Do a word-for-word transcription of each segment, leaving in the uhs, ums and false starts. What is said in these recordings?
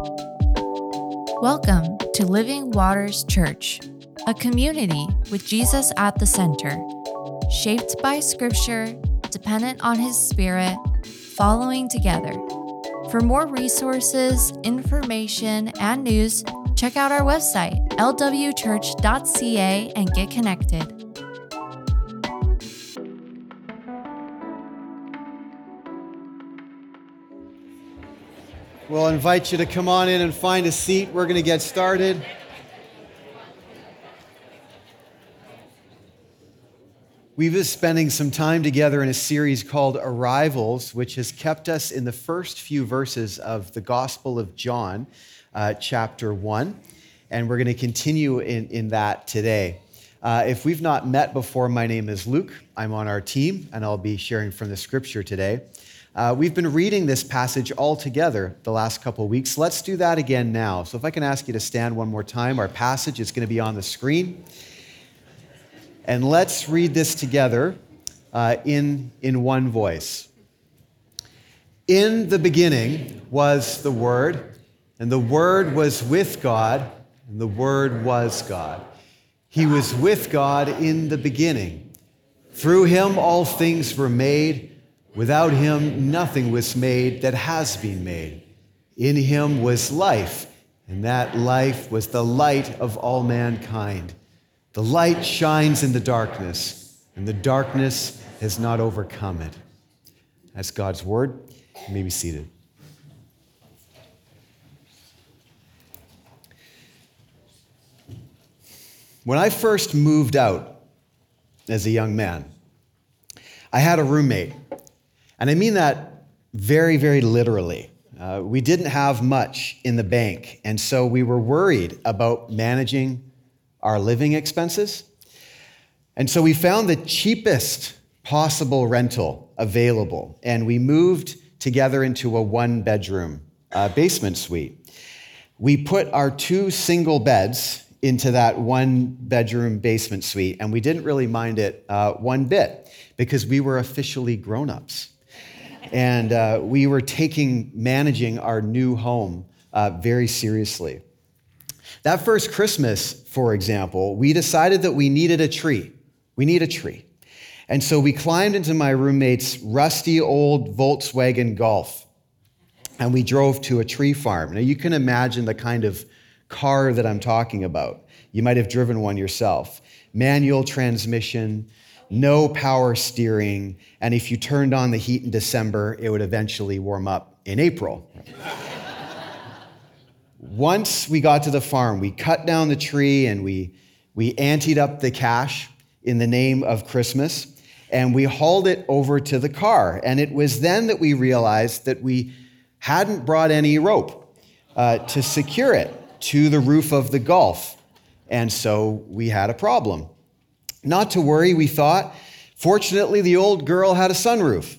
Welcome to Living Waters Church, a community with Jesus at the center, shaped by Scripture, dependent on His Spirit, following together. For more resources, information, and news, check out our website, l w church dot c a, and get connected. We'll invite you to come on in and find a seat. We're going to get started. We've been spending some time together in a series called Arrivals, which has kept us in the first few verses of the Gospel of John, uh, chapter one. And we're going to continue in, in that today. Uh, if we've not met before, my name is Luke. I'm on our team, and I'll be sharing from the Scripture today. Uh, we've been reading this passage all together the last couple of weeks. Let's do that again now. So if I can ask you to stand one more time, our passage is going to be on the screen. And let's read this together uh, in, in one voice. In the beginning was the Word, and the Word was with God, and the Word was God. He was with God in the beginning. Through Him all things were made. Without Him, nothing was made that has been made. In Him was life, and that life was the light of all mankind. The light shines in the darkness, and the darkness has not overcome it. That's God's word. You may be seated. When I first moved out as a young man, I had a roommate. And I mean that very, very literally. Uh, we didn't have much in the bank, and so we were worried about managing our living expenses. And so we found the cheapest possible rental available, and we moved together into a one-bedroom uh, basement suite. We put our two single beds into that one-bedroom basement suite, and we didn't really mind it uh, one bit because we were officially grown-ups. And uh, we were taking managing our new home uh, very seriously. That first Christmas, for example, we decided that we needed a tree. We need a tree. And so we climbed into my roommate's rusty old Volkswagen Golf, and we drove to a tree farm. Now you can imagine the kind of car that I'm talking about. You might have driven one yourself. Manual transmission, no power steering, and if you turned on the heat in December, it would eventually warm up in April. Once we got to the farm, we cut down the tree and we, we anteed up the cash in the name of Christmas, and we hauled it over to the car. And it was then that we realized that we hadn't brought any rope uh, to secure it to the roof of the Golf. And so we had a problem. Not to worry, we thought. Fortunately, the old girl had a sunroof.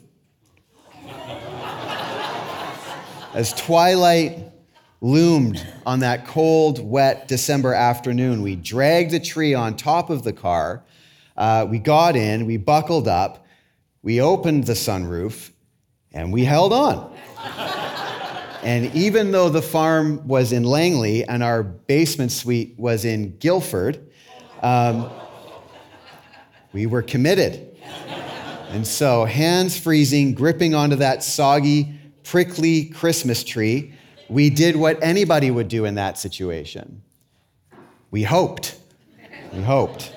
As twilight loomed on that cold, wet December afternoon, we dragged the tree on top of the car. Uh, we got in, we buckled up, we opened the sunroof, and we held on. And even though the farm was in Langley and our basement suite was in Guildford, um, we were committed. And so, hands freezing, gripping onto that soggy, prickly Christmas tree, we did what anybody would do in that situation. We hoped. We hoped.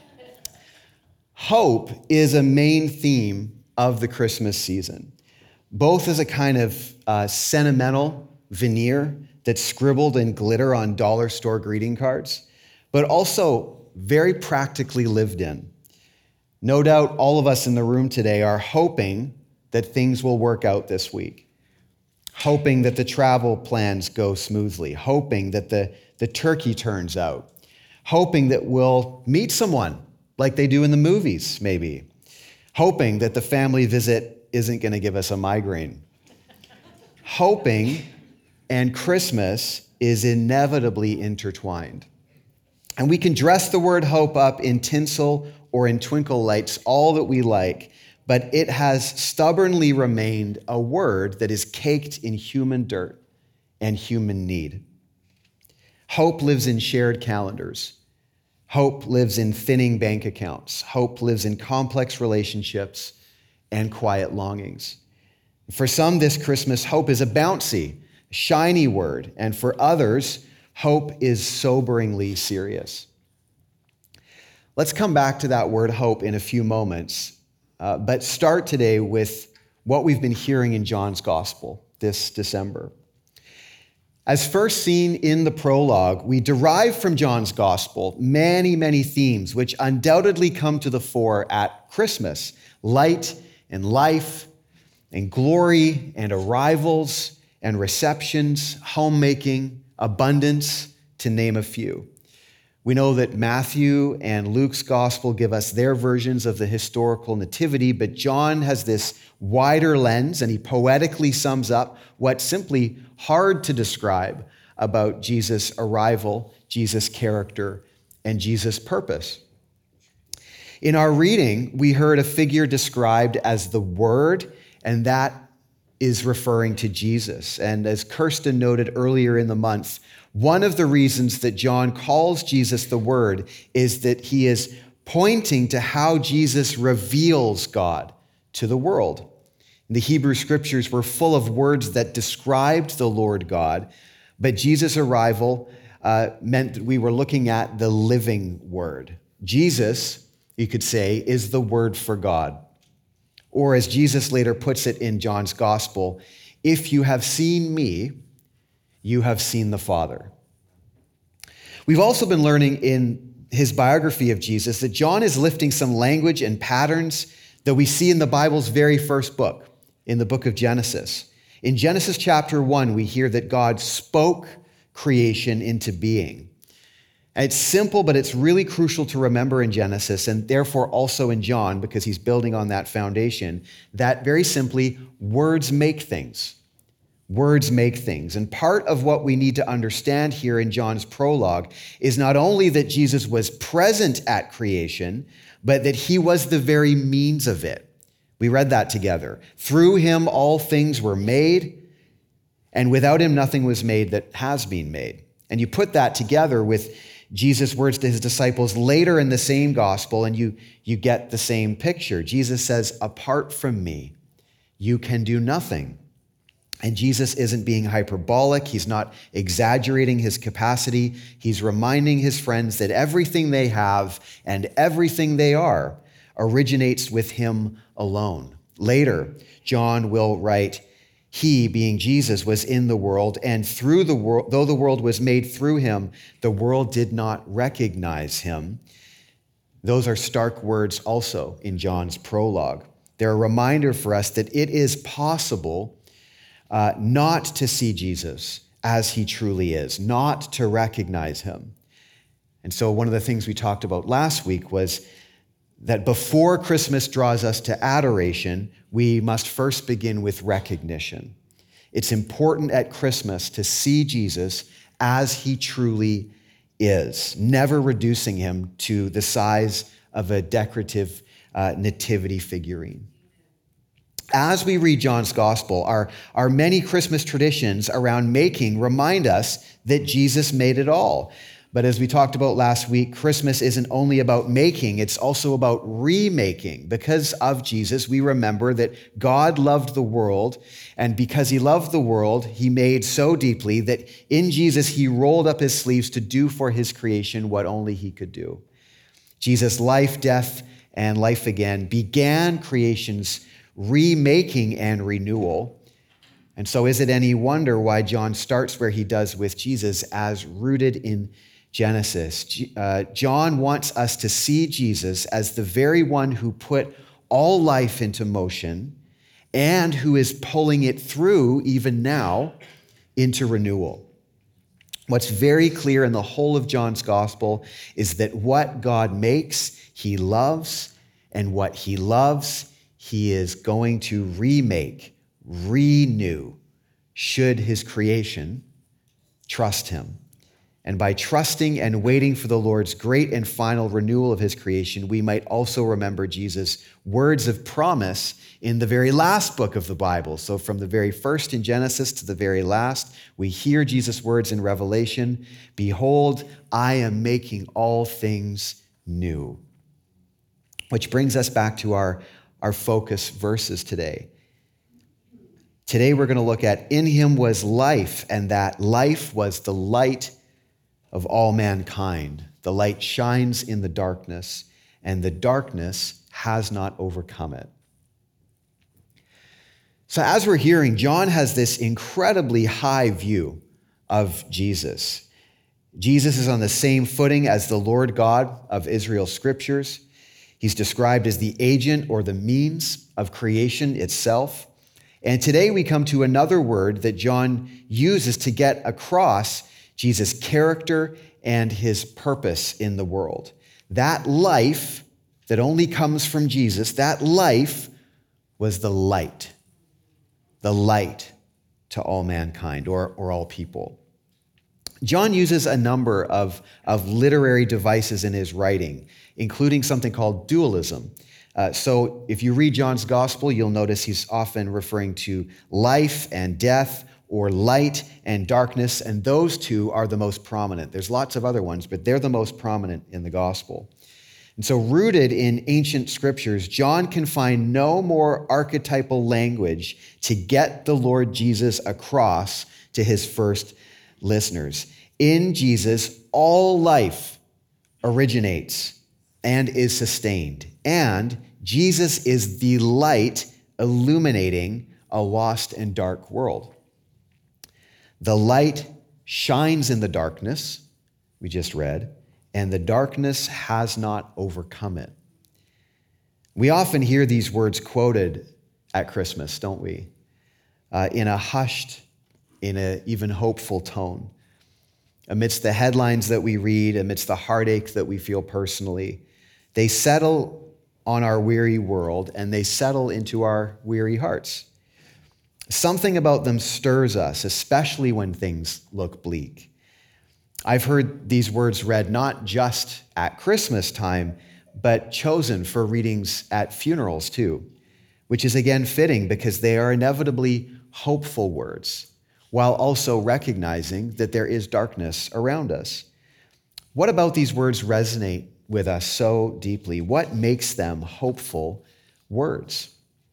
Hope is a main theme of the Christmas season, both as a kind of uh, sentimental veneer that's scribbled in glitter on dollar store greeting cards, but also very practically lived in. No doubt all of us in the room today are hoping that things will work out this week, hoping that the travel plans go smoothly, hoping that the, the turkey turns out, hoping that we'll meet someone like they do in the movies, maybe, hoping that the family visit isn't going to give us a migraine, hoping and Christmas is inevitably intertwined. And we can dress the word hope up in tinsel or in twinkle lights all that we like, but it has stubbornly remained a word that is caked in human dirt. and human need. Hope lives in shared calendars. Hope lives in thinning bank accounts. Hope lives in complex relationships and quiet longings. For some, this Christmas, hope is a bouncy, shiny word, and for others, hope is soberingly serious. Let's come back to that word hope in a few moments, uh, but start today with what we've been hearing in John's Gospel this December. As first seen in the prologue, we derive from John's Gospel many, many themes which undoubtedly come to the fore at Christmas: light and life and glory and arrivals and receptions, homemaking, abundance, to name a few. We know that Matthew and Luke's Gospel give us their versions of the historical nativity, but John has this wider lens, and he poetically sums up what's simply hard to describe about Jesus' arrival, Jesus' character, and Jesus' purpose. In our reading, we heard a figure described as the Word, and that is referring to Jesus. And as Kirsten noted earlier in the month, one of the reasons that John calls Jesus the Word is that he is pointing to how Jesus reveals God to the world. The Hebrew Scriptures were full of words that described the Lord God, but Jesus' arrival uh, meant that we were looking at the living Word. Jesus, you could say, is the Word for God. Or as Jesus later puts it in John's Gospel, if you have seen me, you have seen the Father. We've also been learning in his biography of Jesus that John is lifting some language and patterns that we see in the Bible's very first book, in the book of Genesis. In Genesis chapter one, we hear that God spoke creation into being. And it's simple, but it's really crucial to remember in Genesis, and therefore also in John, because he's building on that foundation, that very simply, words make things. Words make things. And part of what we need to understand here in John's prologue is not only that Jesus was present at creation, but that he was the very means of it. We read that together. Through him all things were made, and without him nothing was made that has been made. And you put that together with Jesus' words to his disciples later in the same gospel, and you, you get the same picture. Jesus says, apart from me, you can do nothing. And Jesus isn't being hyperbolic. He's not exaggerating his capacity. He's reminding his friends that everything they have and everything they are originates with him alone. Later, John will write, he, being Jesus, was in the world, and through the world, though the world was made through him, the world did not recognize him. Those are stark words also in John's prologue. They're a reminder for us that it is possible Uh, not to see Jesus as he truly is, not to recognize him. And so one of the things we talked about last week was that before Christmas draws us to adoration, we must first begin with recognition. It's important at Christmas to see Jesus as he truly is, never reducing him to the size of a decorative uh, nativity figurine. As we read John's Gospel, our, our many Christmas traditions around making remind us that Jesus made it all. But as we talked about last week, Christmas isn't only about making, it's also about remaking. Because of Jesus, we remember that God loved the world, and because he loved the world, he made so deeply that in Jesus, he rolled up his sleeves to do for his creation what only he could do. Jesus' life, death, and life again began creation's remaking and renewal. And so is it any wonder why John starts where he does with Jesus, as rooted in Genesis? Uh, John wants us to see Jesus as the very one who put all life into motion and who is pulling it through, even now, into renewal. What's very clear in the whole of John's Gospel is that what God makes, he loves, and what he loves, he is going to remake, renew, should his creation trust him. And by trusting and waiting for the Lord's great and final renewal of his creation, we might also remember Jesus' words of promise in the very last book of the Bible. So from the very first in Genesis to the very last, we hear Jesus' words in Revelation, "Behold, I am making all things new." Which brings us back to our, our focus verses today. Today we're going to look at, "In him was life, and that life was the light of all mankind. The light shines in the darkness, and the darkness has not overcome it." So as we're hearing, John has this incredibly high view of Jesus. Jesus is on the same footing as the Lord God of Israel's scriptures. He's described as the agent or the means of creation itself. And today we come to another word that John uses to get across Jesus' character and his purpose in the world. That life that only comes from Jesus, that life was the light, the light to all mankind or, or all people. John uses a number of, of literary devices in his writing, including something called dualism. Uh, so if you read John's gospel, you'll notice he's often referring to life and death, or light and darkness, and those two are the most prominent. There's lots of other ones, but they're the most prominent in the gospel. And so rooted in ancient scriptures, John can find no more archetypal language to get the Lord Jesus across to his first listeners. In Jesus, all life originates and is sustained, and Jesus is the light illuminating a lost and dark world. The light shines in the darkness, we just read, and the darkness has not overcome it. We often hear these words quoted at Christmas, don't we? Uh, in a hushed, in an even hopeful tone. Amidst the headlines that we read, amidst the heartache that we feel personally, they settle on our weary world and they settle into our weary hearts. Something about them stirs us, especially when things look bleak. I've heard these words read not just at Christmas time, but chosen for readings at funerals too, which is again fitting because they are inevitably hopeful words, while also recognizing that there is darkness around us. What about these words resonate with us so deeply? What makes them hopeful words?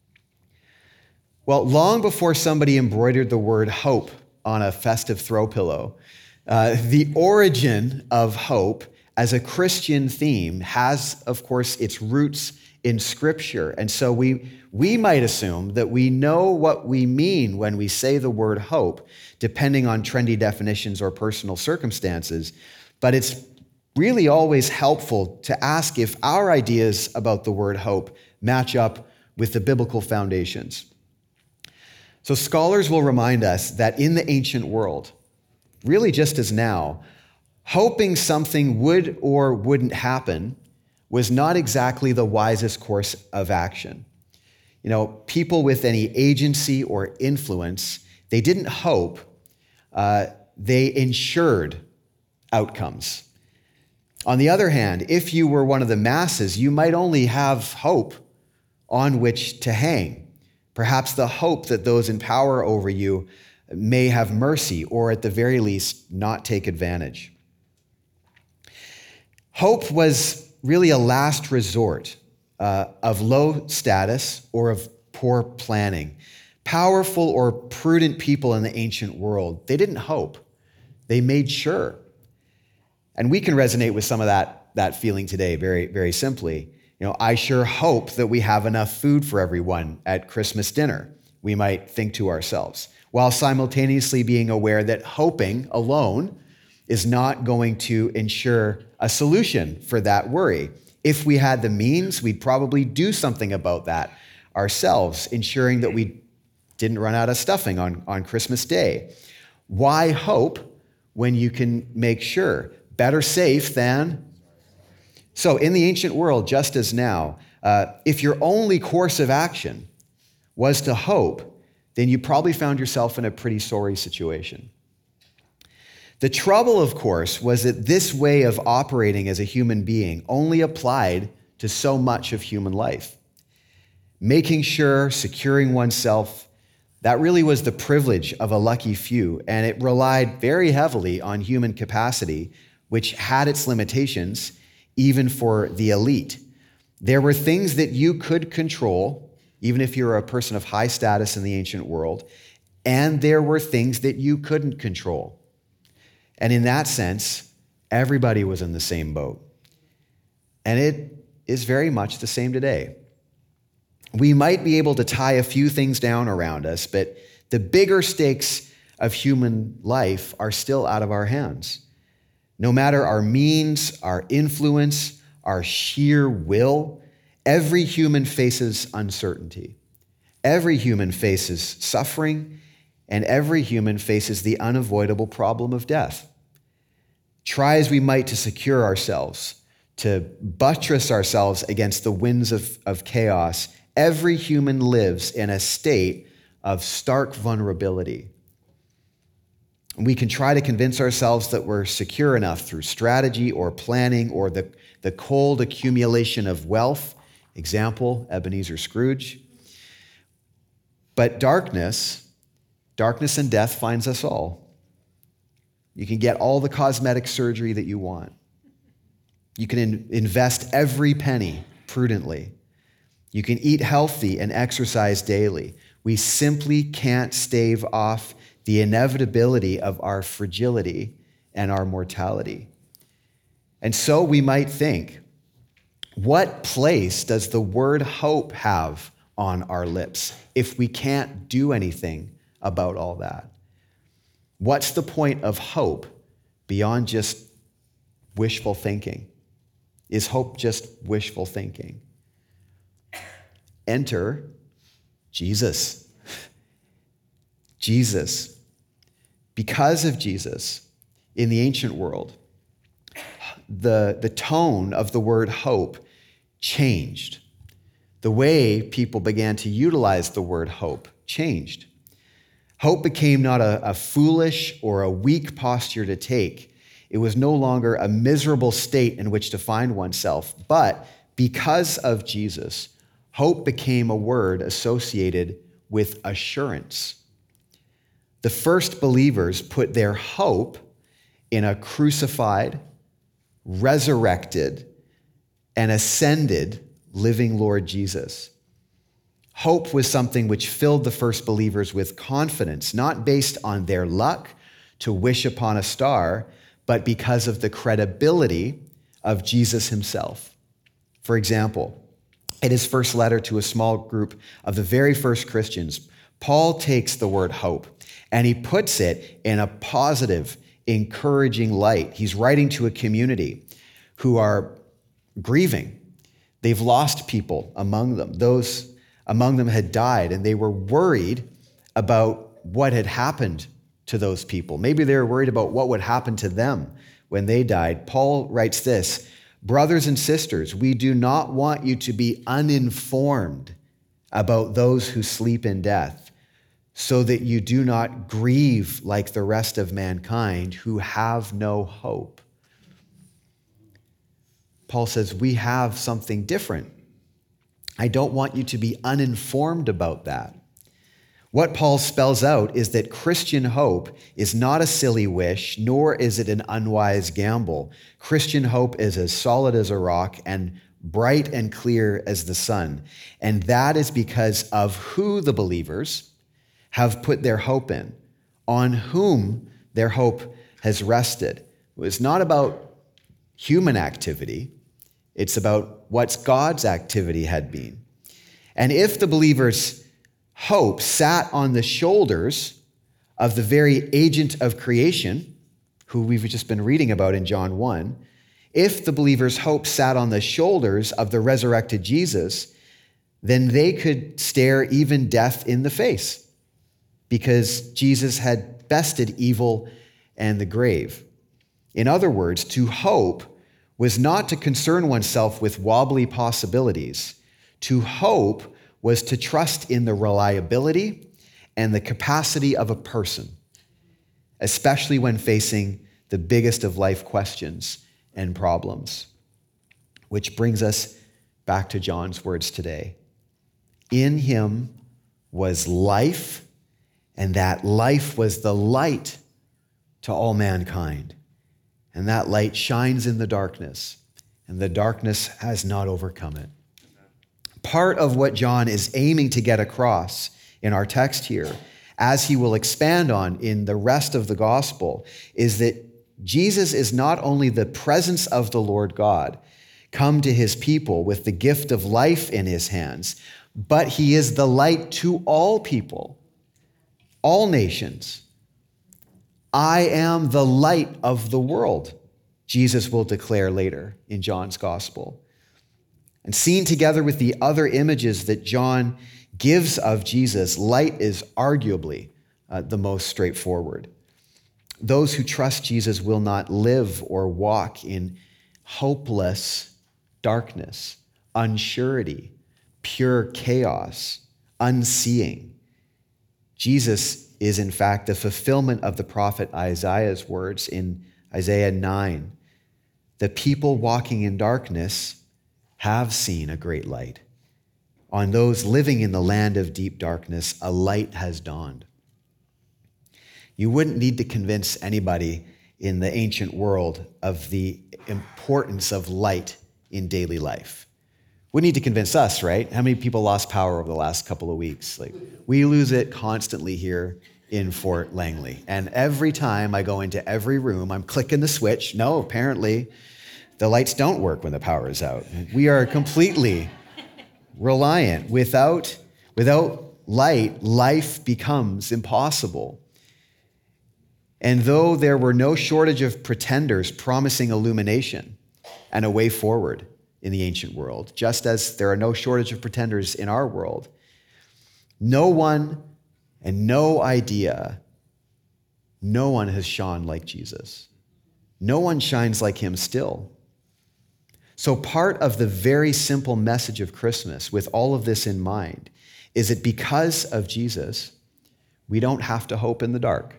Well, long before somebody embroidered the word hope on a festive throw pillow, uh, the origin of hope as a Christian theme has, of course, its roots in Scripture. And so we, we might assume that we know what we mean when we say the word hope, depending on trendy definitions or personal circumstances. But it's really always helpful to ask if our ideas about the word hope match up with the biblical foundations. So scholars will remind us that in the ancient world, really just as now, hoping something would or wouldn't happen was not exactly the wisest course of action. You know, people with any agency or influence, they didn't hope, uh, they ensured outcomes. On the other hand, if you were one of the masses, you might only have hope on which to hang. Perhaps the hope that those in power over you may have mercy, or at the very least, not take advantage. Hope was really a last resort uh, of low status or of poor planning. Powerful or prudent people in the ancient world, they didn't hope. They made sure. And we can resonate with some of that, that feeling today very, very simply. You know, I sure hope that we have enough food for everyone at Christmas dinner, we might think to ourselves, while simultaneously being aware that hoping alone is not going to ensure a solution for that worry. If we had the means, we'd probably do something about that ourselves, ensuring that we didn't run out of stuffing on, on Christmas Day. Why hope when you can make sure? Better safe than... So in the ancient world, just as now, uh, if your only course of action was to hope, then you probably found yourself in a pretty sorry situation. The trouble, of course, was that this way of operating as a human being only applied to so much of human life. Making sure, securing oneself, that really was the privilege of a lucky few, and it relied very heavily on human capacity, which had its limitations, even for the elite. There were things that you could control, even if you were a person of high status in the ancient world, and there were things that you couldn't control. And in that sense, everybody was in the same boat. And it is very much the same today. We might be able to tie a few things down around us, but the bigger stakes of human life are still out of our hands. No matter our means, our influence, our sheer will, every human faces uncertainty. Every human faces suffering, and every human faces the unavoidable problem of death. Try as we might to secure ourselves, to buttress ourselves against the winds of, of chaos, every human lives in a state of stark vulnerability. We can try to convince ourselves that we're secure enough through strategy or planning or the, the cold accumulation of wealth. Example, Ebenezer Scrooge. But darkness, darkness and death finds us all. You can get all the cosmetic surgery that you want. You can in- invest every penny prudently. You can eat healthy and exercise daily. We simply can't stave off the inevitability of our fragility and our mortality. And so we might think, what place does the word hope have on our lips if we can't do anything about all that? What's the point of hope beyond just wishful thinking? Is hope just wishful thinking? Enter Jesus. Jesus. Because of Jesus, in the ancient world, the, the tone of the word hope changed. The way people began to utilize the word hope changed. Hope became not a, a foolish or a weak posture to take. It was no longer a miserable state in which to find oneself. But because of Jesus, hope became a word associated with assurance. The first believers put their hope in a crucified, resurrected, and ascended living Lord Jesus. Hope was something which filled the first believers with confidence, not based on their luck to wish upon a star, but because of the credibility of Jesus himself. For example, in his first letter to a small group of the very first Christians, Paul takes the word hope and he puts it in a positive, encouraging light. He's writing to a community who are grieving. They've lost people among them. Those among them had died, and they were worried about what had happened to those people. Maybe they were worried about what would happen to them when they died. Paul writes this, "Brothers and sisters, we do not want you to be uninformed about those who sleep in death, so that you do not grieve like the rest of mankind who have no hope." Paul says, we have something different. I don't want you to be uninformed about that. What Paul spells out is that Christian hope is not a silly wish, nor is it an unwise gamble. Christian hope is as solid as a rock and bright and clear as the sun. And that is because of who the believers have put their hope in, on whom their hope has rested. It's not about human activity. It's about what God's activity had been. And if the believer's hope sat on the shoulders of the very agent of creation, who we've just been reading about in John one, if the believer's hope sat on the shoulders of the resurrected Jesus, then they could stare even death in the face, because Jesus had bested evil and the grave. In other words, to hope was not to concern oneself with wobbly possibilities. To hope was to trust in the reliability and the capacity of a person, especially when facing the biggest of life questions and problems. Which brings us back to John's words today. In him was life, and that life was the light to all mankind. And that light shines in the darkness, and the darkness has not overcome it. Part of what John is aiming to get across in our text here, as he will expand on in the rest of the gospel, is that Jesus is not only the presence of the Lord God, come to his people with the gift of life in his hands, but he is the light to all people, all nations. I am the light of the world, Jesus will declare later in John's gospel. And seen together with the other images that John gives of Jesus, light is arguably uh, the most straightforward. Those who trust Jesus will not live or walk in hopeless darkness, unsurety, pure chaos, unseeing. Jesus is, in fact, the fulfillment of the prophet Isaiah's words in Isaiah nine. The people walking in darkness have seen a great light. On those living in the land of deep darkness, a light has dawned. You wouldn't need to convince anybody in the ancient world of the importance of light in daily life. We need to convince us, right? How many people lost power over the last couple of weeks? Like, we lose it constantly here in Fort Langley. And every time I go into every room, I'm clicking the switch. No, apparently the lights don't work when the power is out. We are completely reliant. Without, without light, life becomes impossible. And though there were no shortage of pretenders promising illumination and a way forward in the ancient world, just as there are no shortage of pretenders in our world, no one and no idea, no one has shone like Jesus. No one shines like him still. So part of the very simple message of Christmas, with all of this in mind, is that because of Jesus, we don't have to hope in the dark.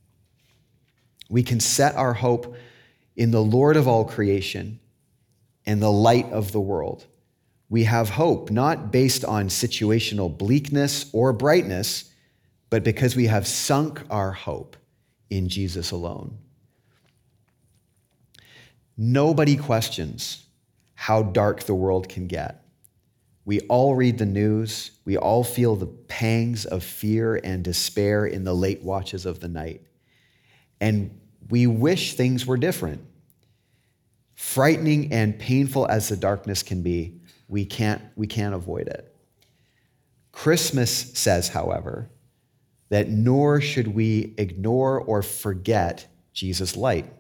We can set our hope in the Lord of all creation and the light of the world. We have hope not based on situational bleakness or brightness, but because we have sunk our hope in Jesus alone. Nobody questions how dark the world can get. We all read the news. We all feel the pangs of fear and despair in the late watches of the night. And we wish things were different. Frightening and painful as the darkness can be, we can't, we can't avoid it. Christmas says, however, that nor should we ignore or forget Jesus' light.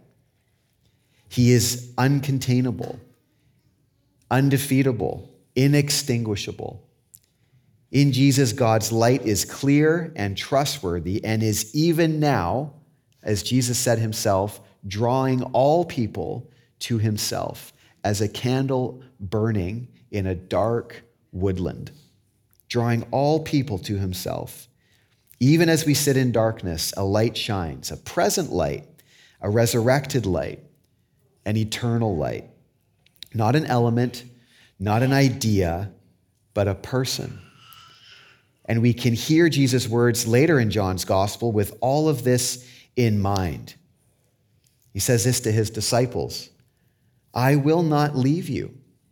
He is uncontainable, undefeatable, inextinguishable. In Jesus, God's light is clear and trustworthy and is even now, as Jesus said himself, drawing all people to himself as a candle burning in a dark woodland, drawing all people to himself. Even as we sit in darkness, a light shines, a present light, a resurrected light, an eternal light. Not an element, not an idea, but a person. And we can hear Jesus' words later in John's gospel with all of this in mind. He says this to his disciples, I will not leave you.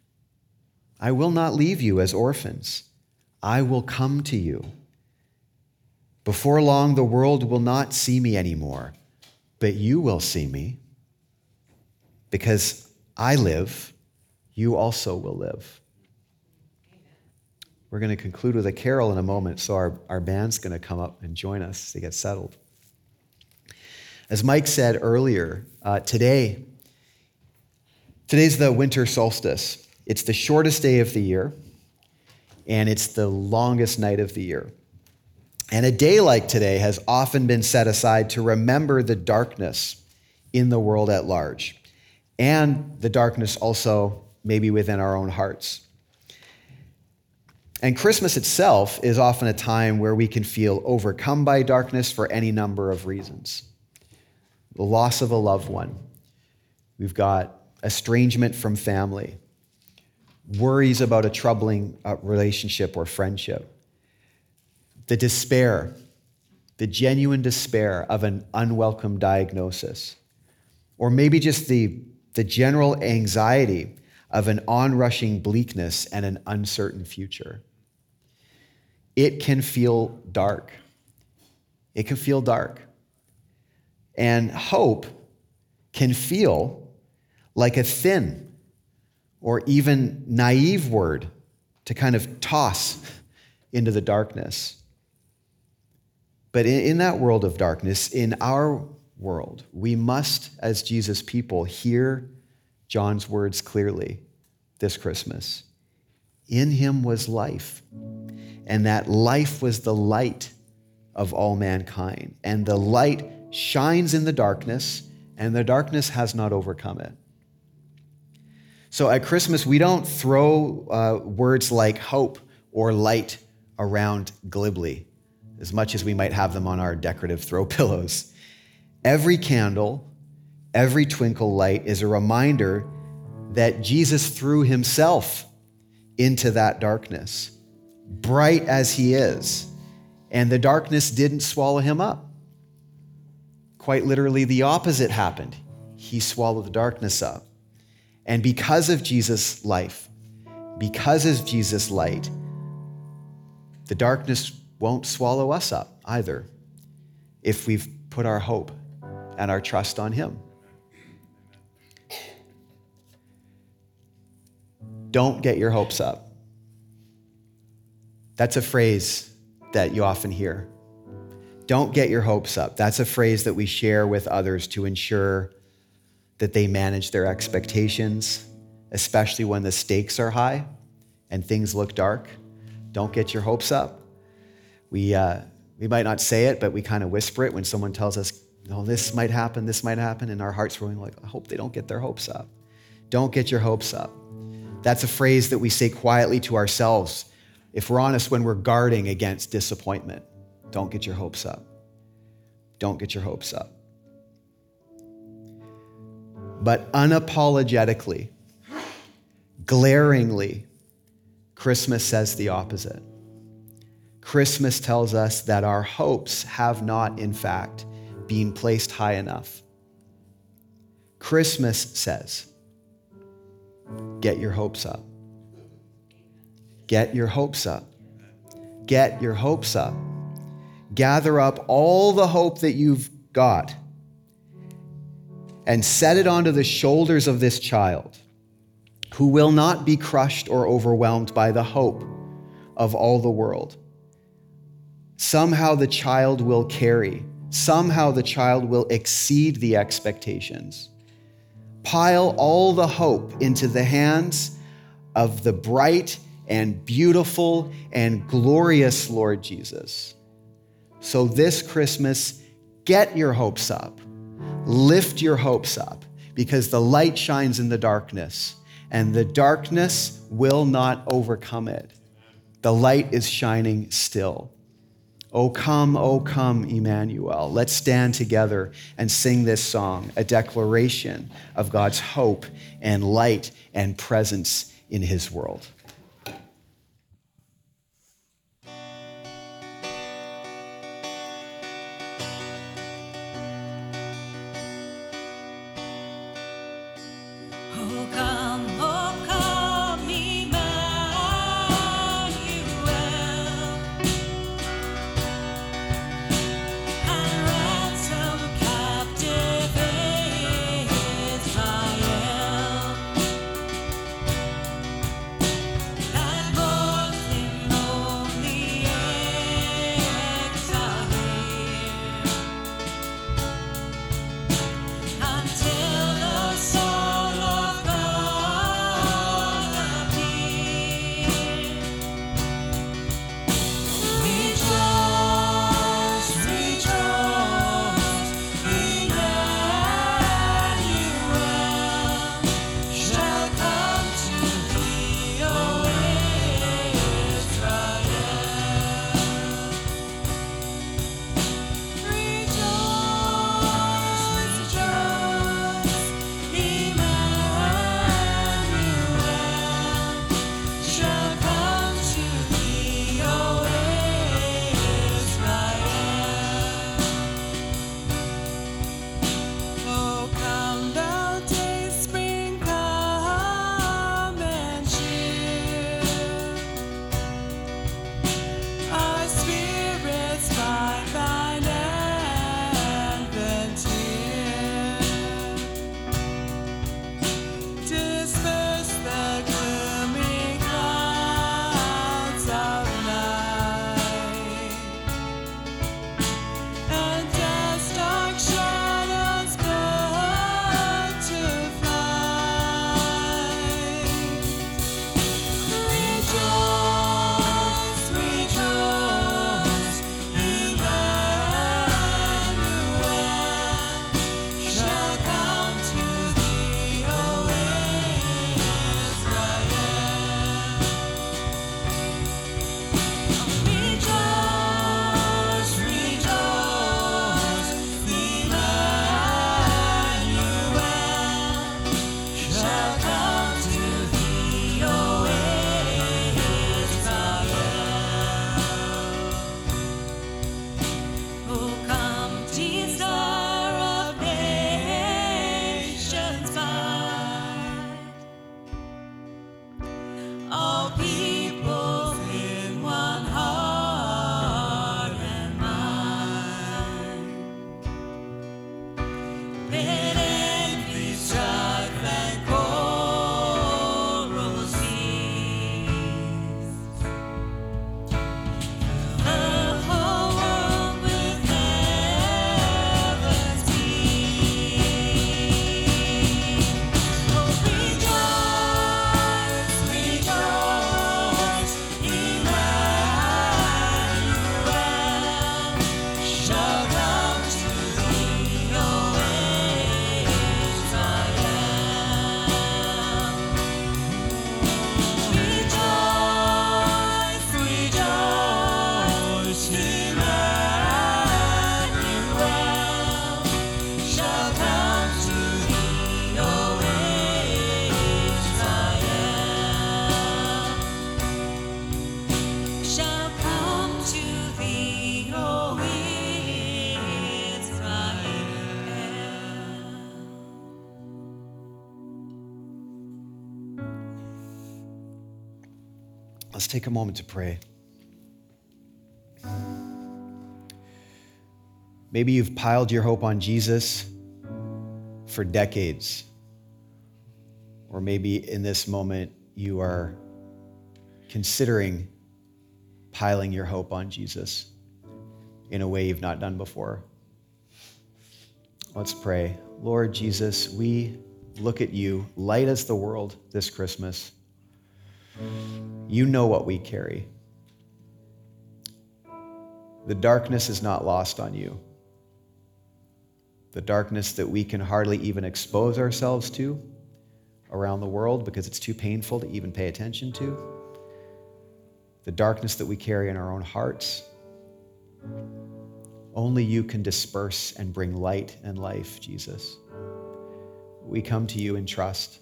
I will not leave you as orphans. I will come to you. Before long, the world will not see me anymore, but you will see me. Because I live, you also will live. We're going to conclude with a carol in a moment, so our, our band's going to come up and join us to get settled. As Mike said earlier, uh, today, today's the winter solstice. It's the shortest day of the year, and it's the longest night of the year. And a day like today has often been set aside to remember the darkness in the world at large, and the darkness also maybe within our own hearts. And Christmas itself is often a time where we can feel overcome by darkness for any number of reasons. the loss of a loved one. We've got estrangement from family, worries about a troubling uh, relationship or friendship, the despair, the genuine despair of an unwelcome diagnosis, or maybe just the, the general anxiety of an onrushing bleakness and an uncertain future. It can feel dark. It can feel dark. And hope can feel like a thin or even naive word to kind of toss into the darkness. But in, in that world of darkness, in our world, we must, as Jesus people, hear John's words clearly this Christmas. In him was life, and that life was the light of all mankind. And the light shines in the darkness, and the darkness has not overcome it. So at Christmas, we don't throw uh, words like hope or light around glibly, as much as we might have them on our decorative throw pillows. Every candle, every twinkle light is a reminder that Jesus threw himself into that darkness, bright as he is, and the darkness didn't swallow him up. Quite literally, the opposite happened. He swallowed the darkness up. And because of Jesus' life, because of Jesus' light, the darkness won't swallow us up either if we've put our hope and our trust on him. Don't get your hopes up. That's a phrase that you often hear. Don't get your hopes up. That's a phrase that we share with others to ensure that they manage their expectations, especially when the stakes are high and things look dark. Don't get your hopes up. We uh, we might not say it, but we kind of whisper it when someone tells us, no, this might happen, this might happen, and our hearts are going like, I hope they don't get their hopes up. Don't get your hopes up. That's a phrase that we say quietly to ourselves, if we're honest, when we're guarding against disappointment. Don't get your hopes up. Don't get your hopes up. But unapologetically, glaringly, Christmas says the opposite. Christmas tells us that our hopes have not, in fact, been placed high enough. Christmas says, get your hopes up. Get your hopes up. Get your hopes up. Gather up all the hope that you've got and set it onto the shoulders of this child who will not be crushed or overwhelmed by the hope of all the world. Somehow the child will carry. Somehow the child will exceed the expectations. Pile all the hope into the hands of the bright and beautiful and glorious Lord Jesus. So this Christmas, get your hopes up. Lift your hopes up, because the light shines in the darkness, and the darkness will not overcome it. The light is shining still. O come, O come, Emmanuel. Let's stand together and sing this song, a declaration of God's hope and light and presence in his world. Until the soul of God Let's take a moment to pray. Maybe you've piled your hope on Jesus for decades. Or maybe in this moment you are considering piling your hope on Jesus in a way you've not done before. Let's pray. Lord Jesus, we look at you, light as the world this Christmas. You know what we carry. The darkness is not lost on you. The darkness that we can hardly even expose ourselves to around the world because it's too painful to even pay attention to. The darkness that we carry in our own hearts. Only you can disperse and bring light and life, Jesus. We come to you in trust.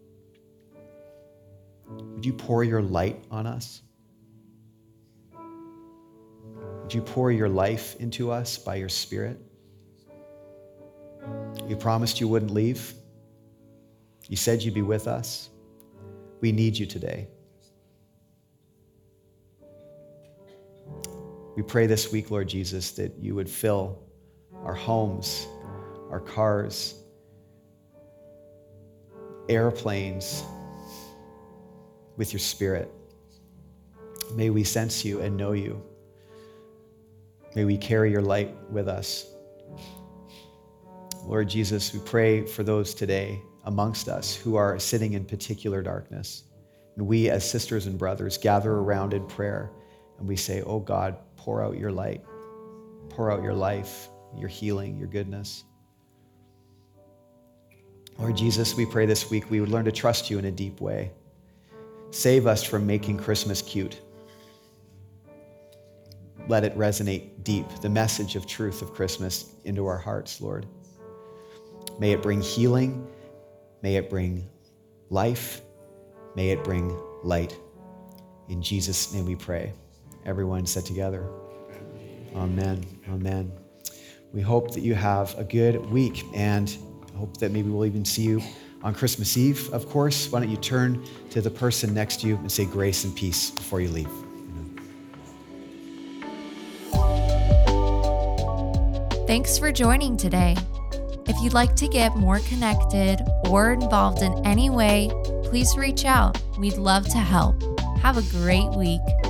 Would you pour your light on us? Would you pour your life into us by your Spirit? You promised you wouldn't leave. You said you'd be with us. We need you today. We pray this week, Lord Jesus, that you would fill our homes, our cars, airplanes with your Spirit. May we sense you and know you. May we carry your light with us. Lord Jesus, we pray for those today amongst us who are sitting in particular darkness. And we as sisters and brothers gather around in prayer and we say, oh God, pour out your light, pour out your life, your healing, your goodness. Lord Jesus, we pray this week we would learn to trust you in a deep way. Save us from making Christmas cute. Let it resonate deep, the message of truth of Christmas into our hearts, Lord. May it bring healing. May it bring life. May it bring light. In Jesus' name we pray. Everyone said together, amen, amen. We hope that you have a good week and hope that maybe we'll even see you on Christmas Eve, of course. Why don't you turn to the person next to you and say grace and peace before you leave. Thanks for joining today. If you'd like to get more connected or involved in any way, please reach out. We'd love to help. Have a great week.